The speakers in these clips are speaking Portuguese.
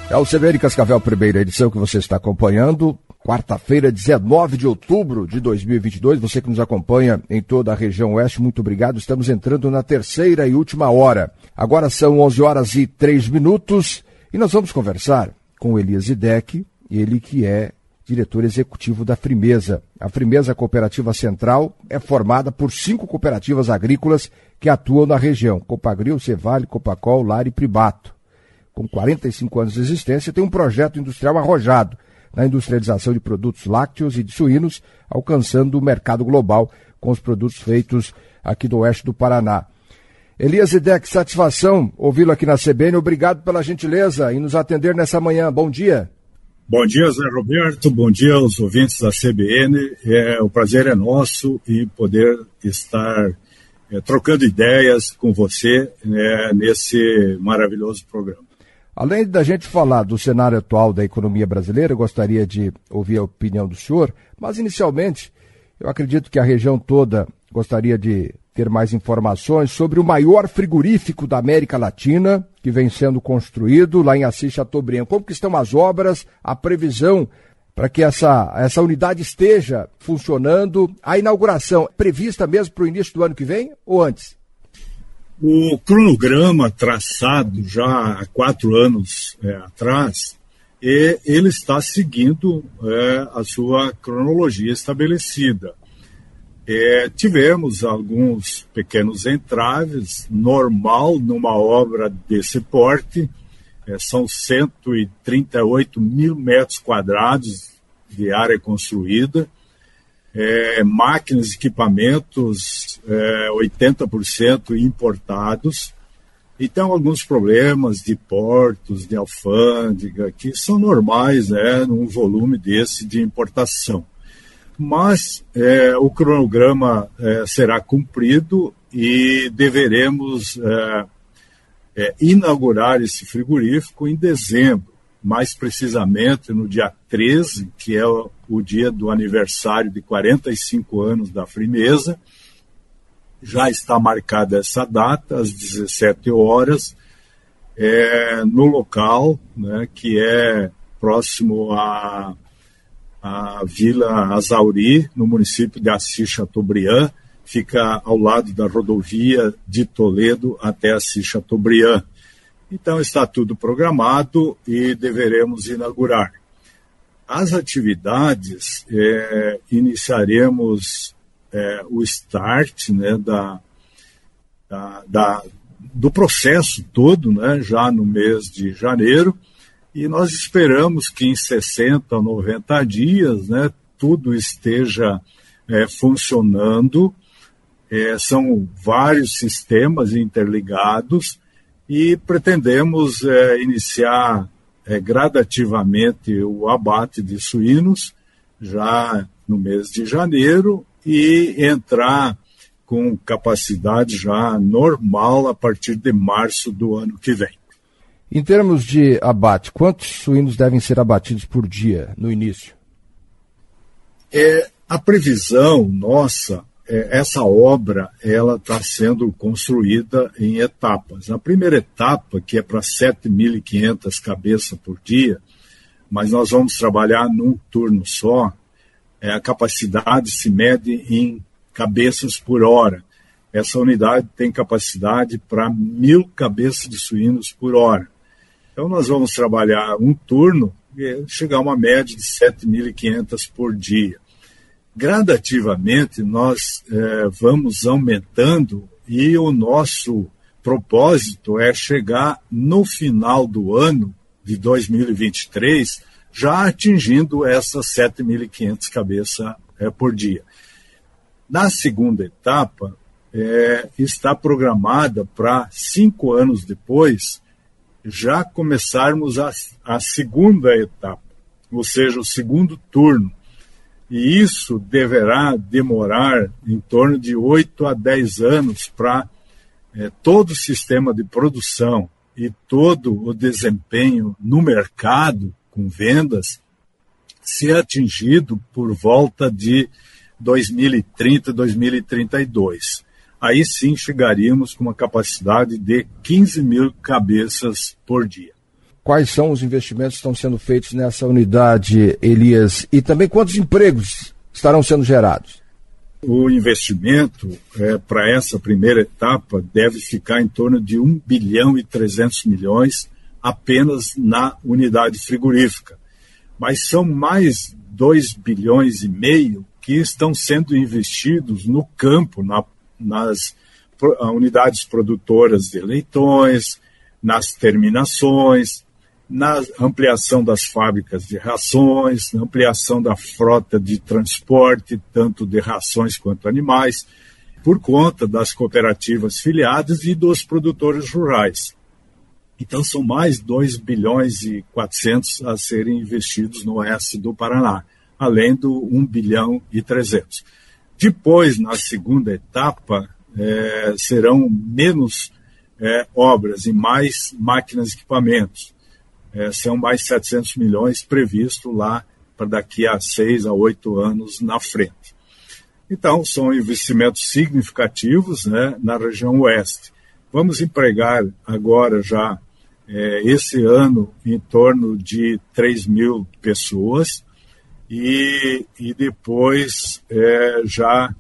É o CBN Cascavel, primeira edição que você está acompanhando. Quarta-feira, 19 de outubro de 2022. Você que nos acompanha em toda a região oeste, muito obrigado. Estamos entrando na terceira e última hora. Agora são 11 horas e 3 minutos e nós vamos conversar com o Elias Idec, ele que é diretor executivo da Frimeza. A Frimeza Cooperativa Central é formada por 5 cooperativas agrícolas que atuam na região: Copagril, Cevale, Copacol, Lar e Pribato. Com 45 anos de existência, tem um projeto industrial arrojado na industrialização de produtos lácteos e de suínos, alcançando o mercado global com os produtos feitos aqui do oeste do Paraná. Elias Idec, satisfação ouvi-lo aqui na CBN. Obrigado pela gentileza em nos atender nessa manhã. Bom dia. Bom dia, Zé Roberto. Bom dia aos ouvintes da CBN. O prazer é nosso e poder estar trocando ideias com você nesse maravilhoso programa. Além da gente falar do cenário atual da economia brasileira, eu gostaria de ouvir a opinião do senhor, mas inicialmente eu acredito que a região toda gostaria de ter mais informações sobre o maior frigorífico da América Latina, que vem sendo construído lá em Assis Chateaubriand. Como que estão as obras, a previsão para que essa unidade esteja funcionando? A inauguração é prevista mesmo para o início do ano que vem ou antes? O cronograma traçado já há 4 anos atrás, ele está seguindo a sua cronologia estabelecida. Tivemos alguns pequenos entraves, normal numa obra desse porte, são 138 mil metros quadrados de área construída, máquinas e equipamentos 80% importados, e tem alguns problemas de portos, de alfândega, que são normais num volume desse de importação. Mas o cronograma será cumprido e deveremos inaugurar esse frigorífico em dezembro, mais precisamente no dia 13, que é o dia do aniversário de 45 anos da Frimeza. Já está marcada essa data, às 17 horas, no local, que é próximo à Vila Azauri, no município de Assis Chateaubriand, fica ao lado da rodovia de Toledo até Assis Chateaubriand. Então está tudo programado e deveremos inaugurar. As atividades, iniciaremos o start do processo todo, já no mês de janeiro, e nós esperamos que em 60 a 90 dias tudo esteja funcionando. São vários sistemas interligados e pretendemos iniciar gradativamente o abate de suínos já no mês de janeiro e entrar com capacidade já normal a partir de março do ano que vem. Em termos de abate, quantos suínos devem ser abatidos por dia no início? A previsão nossa, essa obra ela está sendo construída em etapas. A primeira etapa, que é para 7.500 cabeças por dia, mas nós vamos trabalhar num turno só, a capacidade se mede em cabeças por hora. Essa unidade tem capacidade para 1.000 cabeças de suínos por hora. Então nós vamos trabalhar um turno e chegar a uma média de 7.500 por dia. Gradativamente nós vamos aumentando e o nosso propósito é chegar no final do ano de 2023 já atingindo essas 7.500 cabeças por dia. Na segunda etapa, está programada para 5 anos depois já começarmos a segunda etapa, ou seja, o segundo turno. E isso deverá demorar em torno de 8 a 10 anos para todo o sistema de produção e todo o desempenho no mercado com vendas ser atingido por volta de 2030, 2032. Aí sim chegaríamos com uma capacidade de 15.000 cabeças por dia. quais são os investimentos que estão sendo feitos nessa unidade, Elias, e também quantos empregos estarão sendo gerados? O investimento para essa primeira etapa deve ficar em torno de 1 bilhão e 300 milhões apenas na unidade frigorífica. Mas são mais 2 bilhões e meio que estão sendo investidos no campo, nas unidades produtoras de leitões, nas terminações, na ampliação das fábricas de rações, na ampliação da frota de transporte, tanto de rações quanto animais, por conta das cooperativas filiadas e dos produtores rurais. Então, são mais 2 bilhões e 400 a serem investidos no oeste do Paraná, além do 1 bilhão e 300. Depois, na segunda etapa, serão menos obras e mais máquinas e equipamentos. São mais 700 milhões previsto lá para daqui a 6 a 8 anos na frente. Então, são investimentos significativos, né, na região oeste. Vamos empregar agora já, esse ano, em torno de 3 mil pessoas e depois já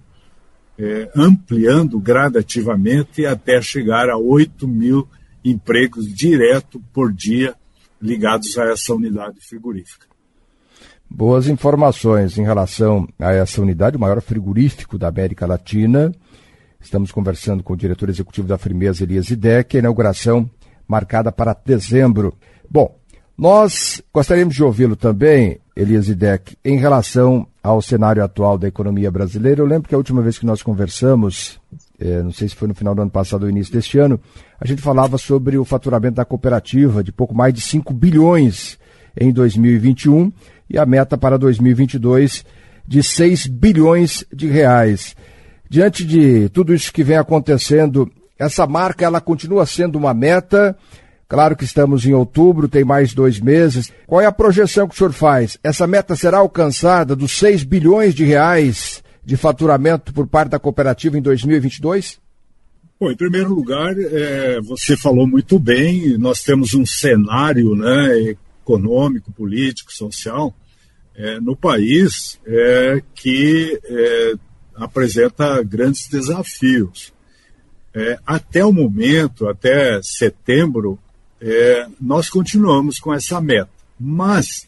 ampliando gradativamente até chegar a 8 mil empregos direto por dia ligados a essa unidade frigorífica. Boas informações em relação a essa unidade, o maior frigorífico da América Latina. Estamos conversando com o diretor executivo da Frimeza, Elias Idec, a inauguração marcada para dezembro. Bom, nós gostaríamos de ouvi-lo também, Elias Idec, em relação ao cenário atual da economia brasileira. Eu lembro que a última vez que nós conversamos, não sei se foi no final do ano passado ou início deste ano, a gente falava sobre o faturamento da cooperativa de pouco mais de 5 bilhões em 2021 e a meta para 2022 de 6 bilhões de reais. Diante de tudo isso que vem acontecendo, essa marca ela continua sendo uma meta. Claro que estamos em outubro, tem mais 2 meses. Qual é a projeção que o senhor faz? Essa meta será alcançada dos 6 bilhões de reais de faturamento por parte da cooperativa em 2022? Bom, em primeiro lugar, você falou muito bem, nós temos um cenário, né, econômico, político, social no país que apresenta grandes desafios. Até o momento, até setembro, nós continuamos com essa meta, mas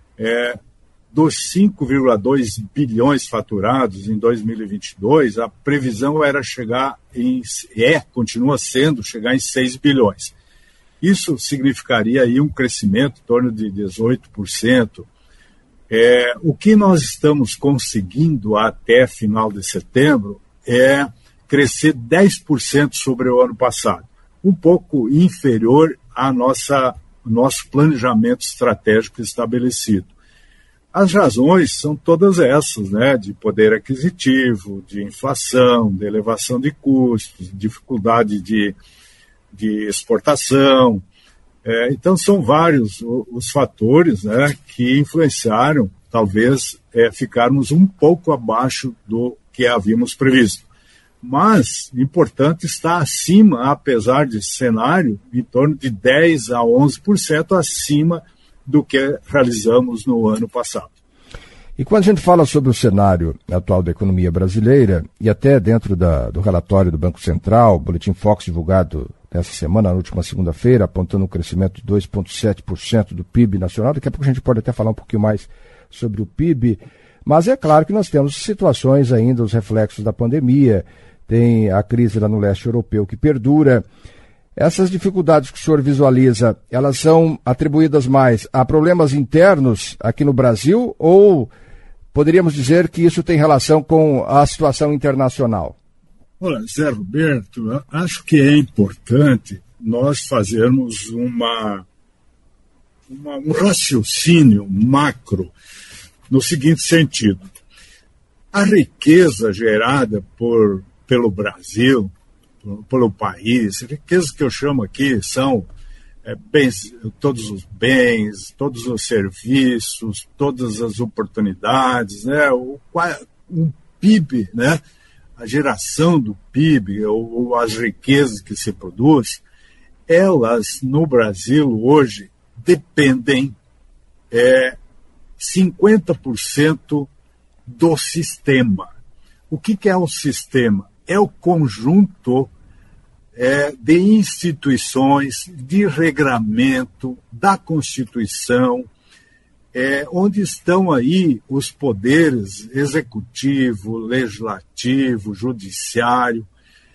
dos 5,2 bilhões faturados em 2022, a previsão era chegar continua sendo chegar em 6 bilhões. Isso significaria aí um crescimento em torno de 18%. O que nós estamos conseguindo até final de setembro é crescer 10% sobre o ano passado, um pouco inferior ao nosso planejamento estratégico estabelecido. As razões são todas essas, né, de poder aquisitivo, de inflação, de elevação de custos, dificuldade de exportação. Então, são vários os fatores, né, que influenciaram, talvez, ficarmos um pouco abaixo do que havíamos previsto. Mas, importante, está acima, apesar de cenário, em torno de 10% a 11% acima do que realizamos no ano passado. E quando a gente fala sobre o cenário atual da economia brasileira, e até dentro do relatório do Banco Central, o Boletim Focus divulgado nessa semana, na última segunda-feira, apontando um crescimento de 2,7% do PIB nacional, daqui a pouco a gente pode até falar um pouquinho mais sobre o PIB, mas é claro que nós temos situações ainda, os reflexos da pandemia, tem a crise lá no leste europeu que perdura. Essas dificuldades que o senhor visualiza, elas são atribuídas mais a problemas internos aqui no Brasil ou poderíamos dizer que isso tem relação com a situação internacional? Olha, Zé Roberto, acho que é importante nós fazermos um raciocínio macro no seguinte sentido. A riqueza gerada pelo Brasil, pelo país, riqueza que eu chamo aqui são todos os bens, todos os serviços, todas as oportunidades, né? O PIB, né? A geração do PIB ou as riquezas que se produz, elas no Brasil hoje dependem 50% do sistema. O que é o sistema? É o conjunto de instituições, de regramento, da Constituição, onde estão aí os poderes executivo, legislativo, judiciário,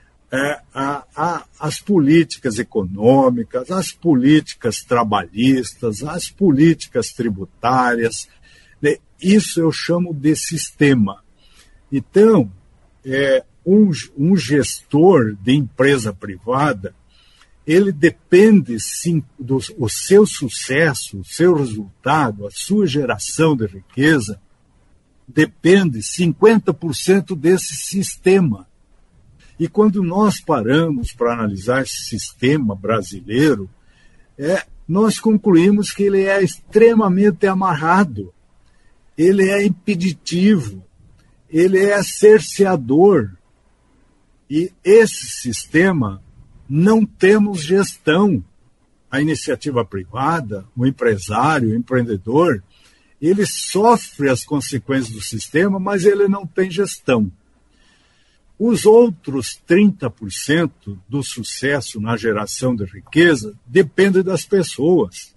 as políticas econômicas, as políticas trabalhistas, as políticas tributárias. Isso eu chamo de sistema. Então, um gestor de empresa privada, ele depende, sim, do seu sucesso, o seu resultado, a sua geração de riqueza, depende 50% desse sistema. E quando nós paramos para analisar esse sistema brasileiro, nós concluímos que ele é extremamente amarrado, ele é impeditivo, ele é cerceador. E esse sistema não temos gestão. A iniciativa privada, o empresário, o empreendedor, ele sofre as consequências do sistema, mas ele não tem gestão. Os outros 30% do sucesso na geração de riqueza depende das pessoas.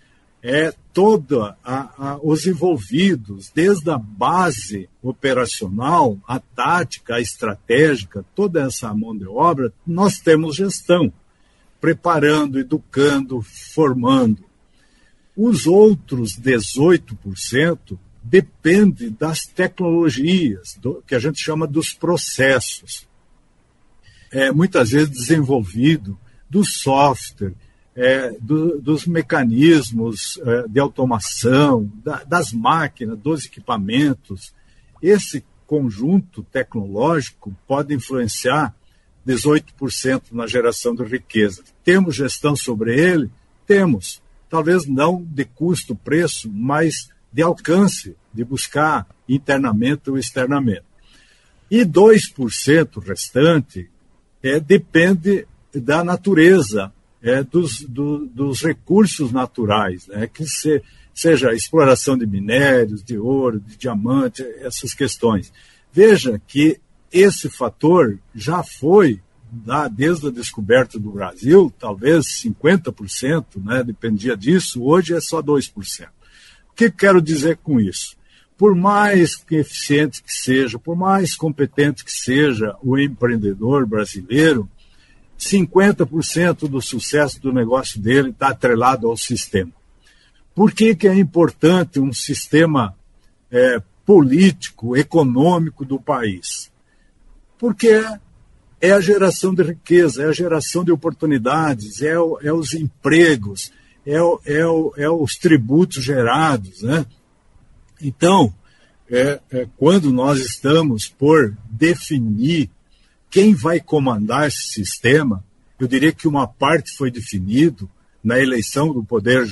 Os envolvidos, desde a base operacional, a tática, a estratégica, toda essa mão de obra, nós temos gestão, preparando, educando, formando. Os outros 18% dependem das tecnologias, que a gente chama dos processos, muitas vezes desenvolvido, do software, dos mecanismos de automação, das máquinas, dos equipamentos. Esse conjunto tecnológico pode influenciar 18% na geração de riqueza. Temos gestão sobre ele? Temos. Talvez não de custo-preço, mas de alcance, de buscar internamente ou externamente. E 2% restante depende da natureza, dos recursos naturais, que seja a exploração de minérios, de ouro, de diamante, essas questões. Veja que esse fator já foi, desde a descoberta do Brasil, talvez 50%, dependia disso, hoje é só 2%. O que quero dizer com isso? Por mais eficiente que seja, por mais competente que seja o empreendedor brasileiro, 50% do sucesso do negócio dele está atrelado ao sistema. Por que é importante um sistema político, econômico do país? Porque é a geração de riqueza, é a geração de oportunidades, é os empregos, os tributos gerados, Então, quando nós estamos por definir quem vai comandar esse sistema, eu diria que uma parte foi definido na eleição do Poder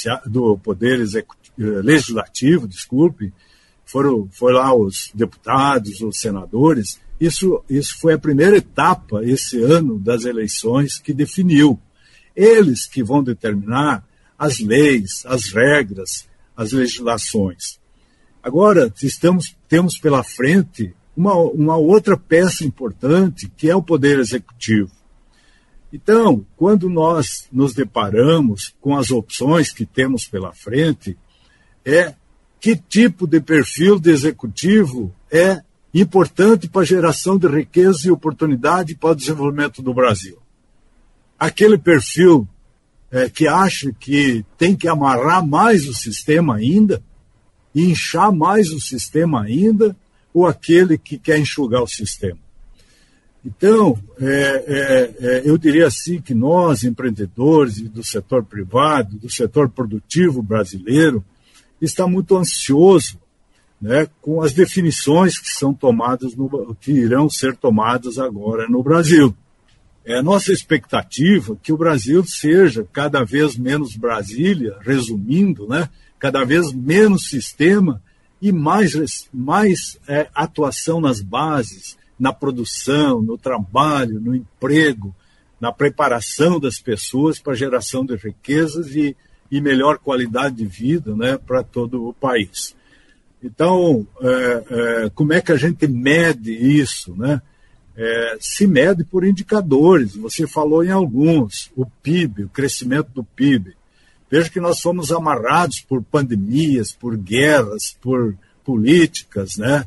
Legislativo, foi lá os deputados, os senadores. Isso foi a primeira etapa, esse ano, das eleições que definiu. Eles que vão determinar as leis, as regras, as legislações. Agora, temos pela frente uma outra peça importante, que é o Poder Executivo. Então, quando nós nos deparamos com as opções que temos pela frente, que tipo de perfil de executivo é importante para a geração de riqueza e oportunidade para o desenvolvimento do Brasil. Aquele perfil que acha que tem que amarrar mais o sistema ainda, inchar mais o sistema ainda, ou aquele que quer enxugar o sistema. Então, eu diria assim que nós, empreendedores do setor privado, do setor produtivo brasileiro, estamos muito ansiosos com as definições que são tomadas, que irão ser tomadas agora no Brasil. É a nossa expectativa que o Brasil seja cada vez menos Brasília, resumindo, cada vez menos sistema e mais atuação nas bases, na produção, no trabalho, no emprego, na preparação das pessoas para a geração de riquezas e melhor qualidade de vida, né, para todo o país. Então, como é que a gente mede isso, né? Se mede por indicadores, você falou em alguns, o PIB, o crescimento do PIB. Veja que nós fomos amarrados por pandemias, por guerras, por políticas, né?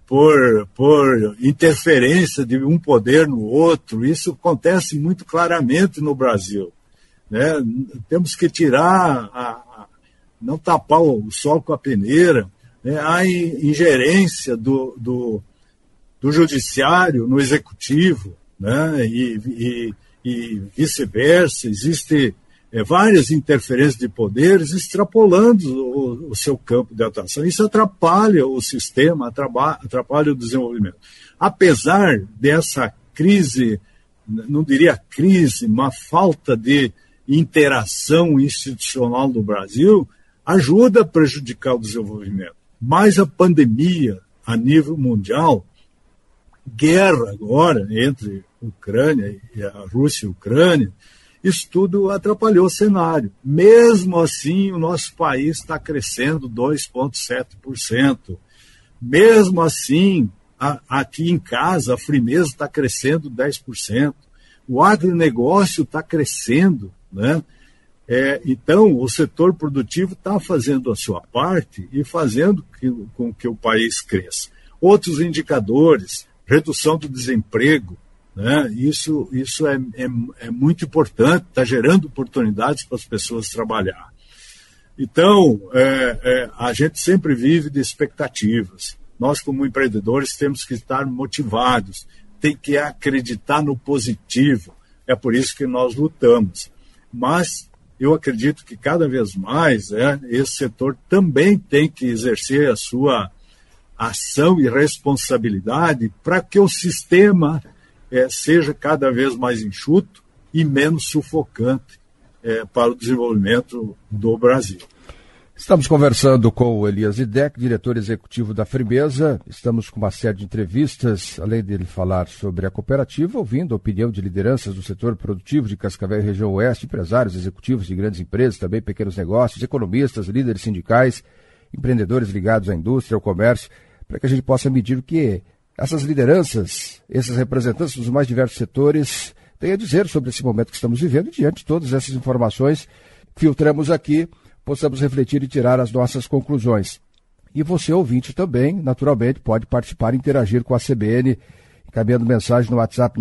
por interferência de um poder no outro. Isso acontece muito claramente no Brasil, né? Temos que não tapar o sol com a peneira, né? Há ingerência do judiciário no executivo, né? E vice-versa. Existem várias interferências de poderes extrapolando o seu campo de atuação. Isso atrapalha o sistema, atrapalha o desenvolvimento. Apesar dessa crise, não diria crise, uma falta de interação institucional no Brasil, ajuda a prejudicar o desenvolvimento. Mas a pandemia, a nível mundial, guerra agora entre Ucrânia e a Rússia e a Ucrânia, isso tudo atrapalhou o cenário. Mesmo assim, o nosso país está crescendo 2,7%. Mesmo assim, aqui em casa, a Frimeza está crescendo 10%. O agronegócio está crescendo, né? Então, o setor produtivo está fazendo a sua parte e fazendo com que o país cresça. Outros indicadores, redução do desemprego, né? Isso é muito importante, está gerando oportunidades para as pessoas trabalhar. Então, a gente sempre vive de expectativas. Nós, como empreendedores, temos que estar motivados, tem que acreditar no positivo. É por isso que nós lutamos. Mas eu acredito que cada vez mais esse setor também tem que exercer a sua ação e responsabilidade para que o sistema seja cada vez mais enxuto e menos sufocante para o desenvolvimento do Brasil. Estamos conversando com o Elias Idec, diretor executivo da Frimeza. Estamos com uma série de entrevistas, além dele falar sobre a cooperativa, ouvindo a opinião de lideranças do setor produtivo de Cascavel e região oeste, empresários, executivos de grandes empresas, também pequenos negócios, economistas, líderes sindicais, empreendedores ligados à indústria, ao comércio, para que a gente possa medir o que essas lideranças, esses representantes dos mais diversos setores têm a dizer sobre esse momento que estamos vivendo, e diante de todas essas informações, filtramos aqui, possamos refletir e tirar as nossas conclusões. E você, ouvinte, também, naturalmente, pode participar e interagir com a CBN, encaminhando mensagem no WhatsApp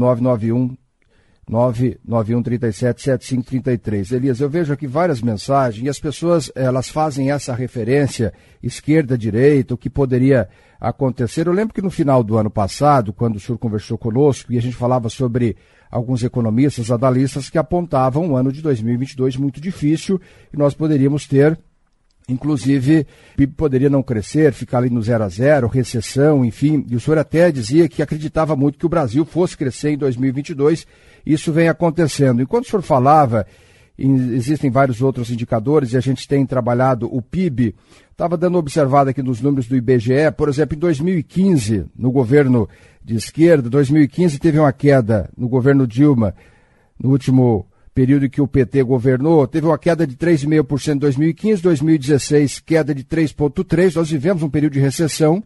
991-377533. Elias, eu vejo aqui várias mensagens e as pessoas, elas fazem essa referência esquerda, direita, o que poderia acontecer. Eu lembro que no final do ano passado, quando o senhor conversou conosco e a gente falava sobre alguns economistas, analistas que apontavam um ano de 2022 muito difícil e nós poderíamos ter, inclusive, o PIB poderia não crescer, ficar ali no 0 a 0, recessão, enfim, e o senhor até dizia que acreditava muito que o Brasil fosse crescer em 2022, isso vem acontecendo. Enquanto o senhor falava, existem vários outros indicadores e a gente tem trabalhado o PIB, estava dando uma observada aqui nos números do IBGE, por exemplo, em 2015, no governo de esquerda, 2015 teve uma queda no governo Dilma, no último período em que o PT governou, teve uma queda de 3,5% em 2015, 2016 queda de 3,3%, nós vivemos um período de recessão,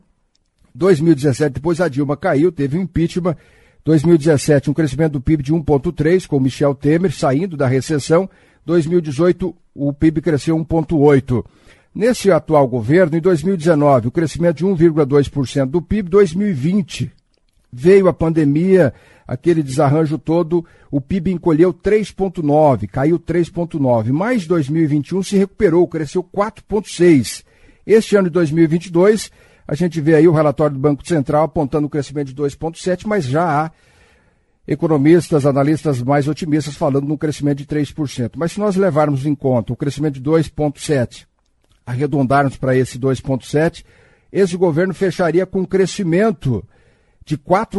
2017 depois a Dilma caiu, teve um impeachment, 2017 um crescimento do PIB de 1,3%, com Michel Temer saindo da recessão, 2018 o PIB cresceu 1,8%. Nesse atual governo, em 2019, o crescimento de 1,2% do PIB, 2020 veio a pandemia, aquele desarranjo todo, o PIB encolheu 3,9%, caiu 3,9%, mas 2021 se recuperou, cresceu 4,6%. Este ano de 2022, a gente vê aí o relatório do Banco Central apontando um crescimento de 2,7%, mas já há economistas, analistas mais otimistas falando num crescimento de 3%. Mas se nós levarmos em conta o crescimento de 2,7%, arredondarmos para esse 2,7%, esse governo fecharia com um crescimento de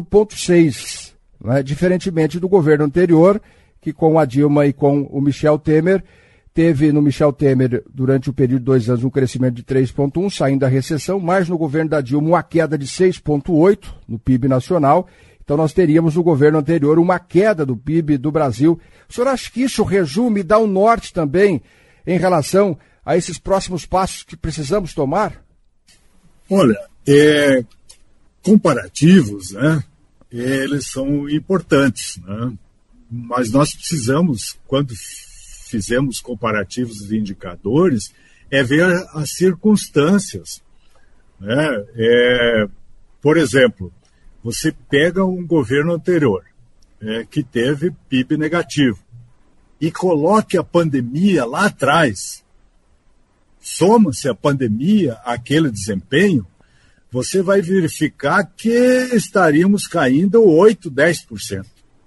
4,6%, né? Diferentemente do governo anterior, que com a Dilma e com o Michel Temer, teve no Michel Temer, durante o período de 2 anos, um crescimento de 3,1%, saindo da recessão, mas no governo da Dilma uma queda de 6,8% no PIB nacional. Então nós teríamos no governo anterior uma queda do PIB do Brasil. O senhor acha que isso resume e dá um norte também em relação a esses próximos passos que precisamos tomar? Olha, comparativos, né, eles são importantes, né, mas nós precisamos, quando fizemos comparativos de indicadores, ver as circunstâncias, né? Por exemplo, você pega um governo anterior que teve PIB negativo e coloque a pandemia lá atrás, soma-se a pandemia àquele desempenho, você vai verificar que estaríamos caindo 8%, 10%.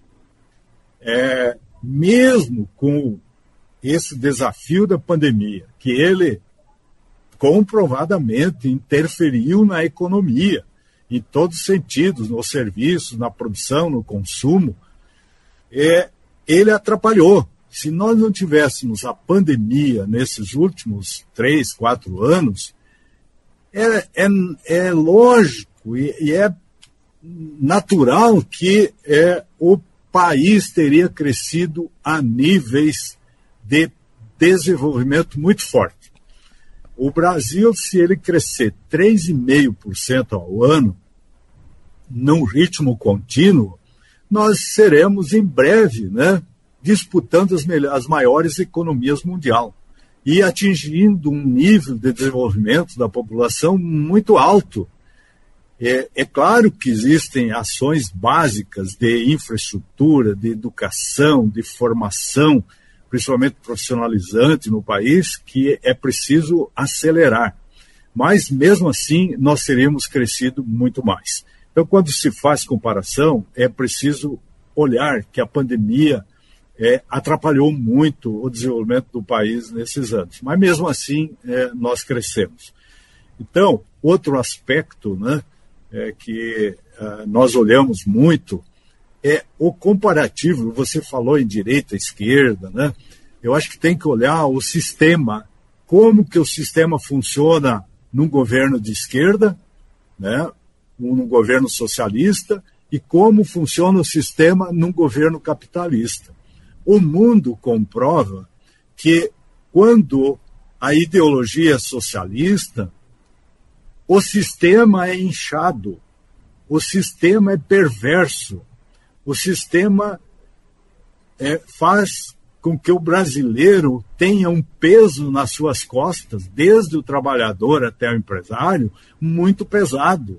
Mesmo com esse desafio da pandemia, que ele comprovadamente interferiu na economia, em todos os sentidos, nos serviços, na produção, no consumo, ele atrapalhou. Se nós não tivéssemos a pandemia nesses últimos 3, 4 anos, é lógico e é natural que o país teria crescido a níveis de desenvolvimento muito forte. O Brasil, se ele crescer 3,5% ao ano, num ritmo contínuo, nós seremos em breve, né, disputando as maiores economias mundiais e atingindo um nível de desenvolvimento da população muito alto. É claro que existem ações básicas de infraestrutura, de educação, de formação, principalmente profissionalizante no país, que é preciso acelerar. Mas, mesmo assim, nós teríamos crescido muito mais. Então, quando se faz comparação, é preciso olhar que a pandemia atrapalhou muito o desenvolvimento do país nesses anos. Mas, mesmo assim, nós crescemos. Então, outro aspecto, né, que nós olhamos muito é o comparativo. Você falou em direita e esquerda, né? Eu acho que tem que olhar o sistema, como que o sistema funciona num governo de esquerda, né, num governo socialista, e como funciona o sistema num governo capitalista. O mundo comprova que quando a ideologia é socialista, o sistema é inchado, o sistema é perverso, o sistema faz com que o brasileiro tenha um peso nas suas costas, desde o trabalhador até o empresário, muito pesado.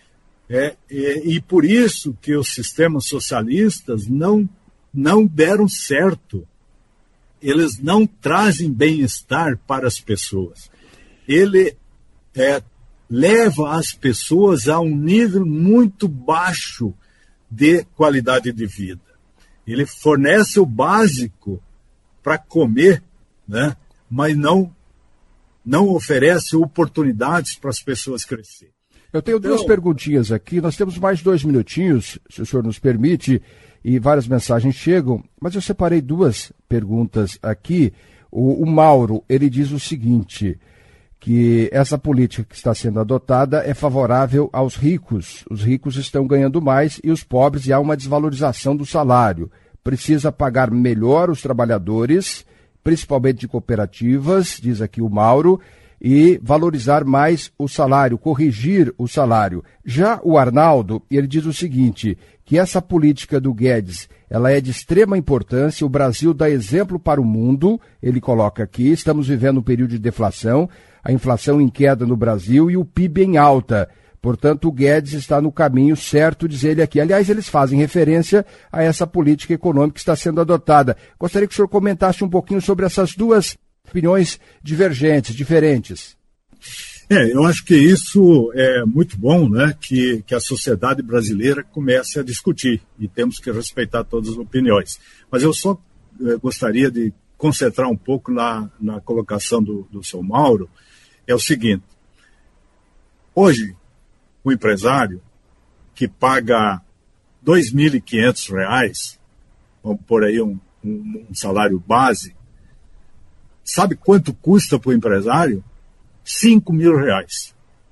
E por isso que os sistemas socialistas não deram certo. Eles não trazem bem-estar para as pessoas. Ele leva as pessoas a um nível muito baixo de qualidade de vida. Ele fornece o básico para comer, né? Mas não oferece oportunidades para as pessoas crescerem. Eu tenho duas perguntinhas aqui, nós temos mais 2 minutinhos, se o senhor nos permite, e várias mensagens chegam, mas eu separei 2 perguntas aqui. O Mauro, ele diz o seguinte, que essa política que está sendo adotada é favorável aos ricos. Os ricos estão ganhando mais e os pobres, e há uma desvalorização do salário. Precisa pagar melhor os trabalhadores, principalmente de cooperativas, diz aqui o Mauro, e valorizar mais o salário, corrigir o salário. Já o Arnaldo, ele diz o seguinte, que essa política do Guedes, ela é de extrema importância, o Brasil dá exemplo para o mundo, ele coloca aqui, estamos vivendo um período de deflação, a inflação em queda no Brasil e o PIB em alta. Portanto, o Guedes está no caminho certo, diz ele aqui. Aliás, eles fazem referência a essa política econômica que está sendo adotada. Gostaria que o senhor comentasse um pouquinho sobre essas duas opiniões divergentes, diferentes. Eu acho que isso é muito bom, né, que a sociedade brasileira comece a discutir, e temos que respeitar todas as opiniões. Mas eu só gostaria de concentrar um pouco na colocação do seu Mauro. É o seguinte, hoje, o empresário que paga R$ 2.500, vamos pôr aí um salário base, sabe quanto custa para o empresário? R$ 5.000.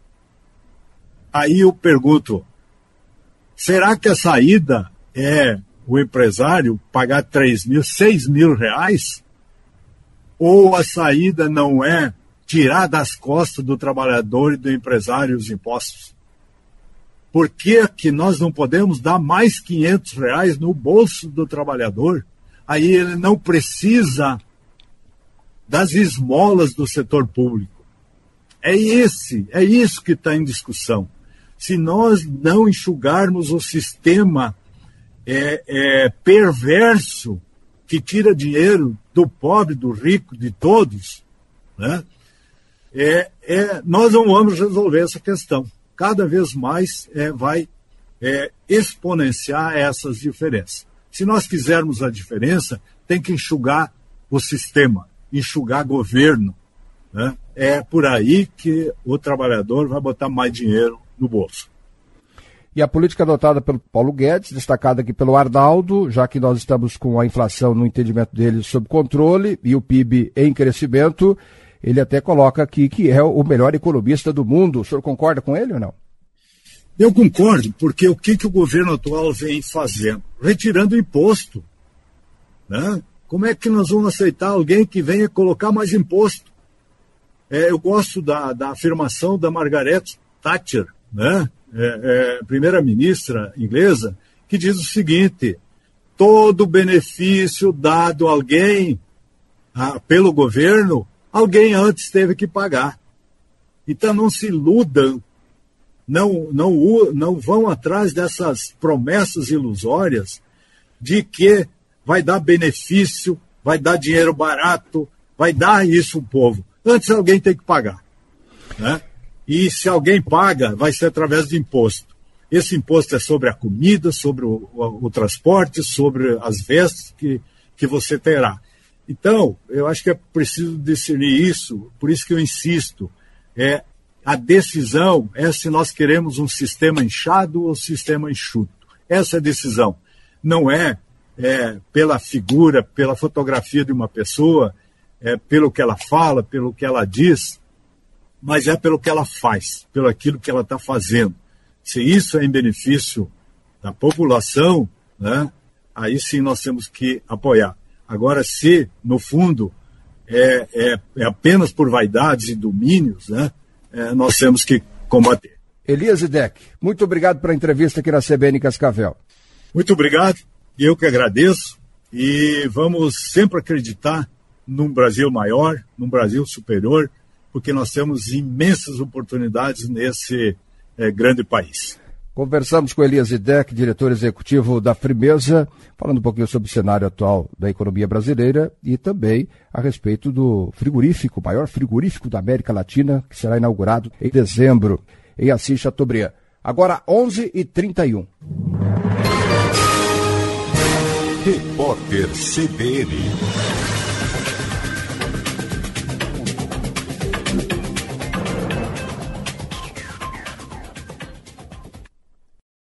Aí eu pergunto, será que a saída é o empresário pagar R$ 3.000, R$ 6.000? Ou a saída não é tirar das costas do trabalhador e do empresário os impostos? Por que nós não podemos dar mais R$500 no bolso do trabalhador? Aí ele não precisa das esmolas do setor público. É isso que está em discussão. Se nós não enxugarmos o sistema perverso que tira dinheiro do pobre, do rico, de todos, né? Nós não vamos resolver essa questão. Cada vez mais vai exponenciar essas diferenças. Se nós quisermos a diferença, tem que enxugar o sistema, enxugar governo, né? É por aí que o trabalhador vai botar mais dinheiro no bolso. E a política adotada pelo Paulo Guedes, destacada aqui pelo Arnaldo, já que nós estamos com a inflação, no entendimento dele, sob controle e o PIB em crescimento, ele até coloca aqui que é o melhor economista do mundo. O senhor concorda com ele ou não? Eu concordo, porque o que o governo atual vem fazendo? Retirando imposto, né? Como é que nós vamos aceitar alguém que venha colocar mais imposto? Eu gosto da afirmação da Margaret Thatcher, né? Primeira-ministra inglesa, que diz o seguinte: todo benefício dado a alguém pelo governo, alguém antes teve que pagar. Então não se iludam, não vão atrás dessas promessas ilusórias de que vai dar benefício, vai dar dinheiro barato, vai dar isso ao povo. Antes alguém tem que pagar, né? E se alguém paga, vai ser através de imposto. Esse imposto é sobre a comida, sobre o transporte, sobre as vestes que você terá. Então, eu acho que é preciso discernir isso, por isso que eu insisto. A decisão é se nós queremos um sistema inchado ou um sistema enxuto. Essa é a decisão. Não é pela figura, pela fotografia de uma pessoa, pelo que ela fala, pelo que ela diz, mas é pelo que ela faz, pelo aquilo que ela está fazendo. Se isso é em benefício da população, né, aí sim nós temos que apoiar. Agora, se, no fundo, é apenas por vaidades e domínios, né, nós temos que combater. Elias Idec, muito obrigado pela entrevista aqui na CBN Cascavel. Muito obrigado, eu que agradeço, e vamos sempre acreditar num Brasil maior, num Brasil superior, porque nós temos imensas oportunidades nesse grande país. Conversamos com Elias Idec, diretor executivo da Frimeza, falando um pouquinho sobre o cenário atual da economia brasileira e também a respeito do frigorífico, o maior frigorífico da América Latina, que será inaugurado em dezembro, em Assis Chateaubriand. Agora, 11h31. Repórter CBN.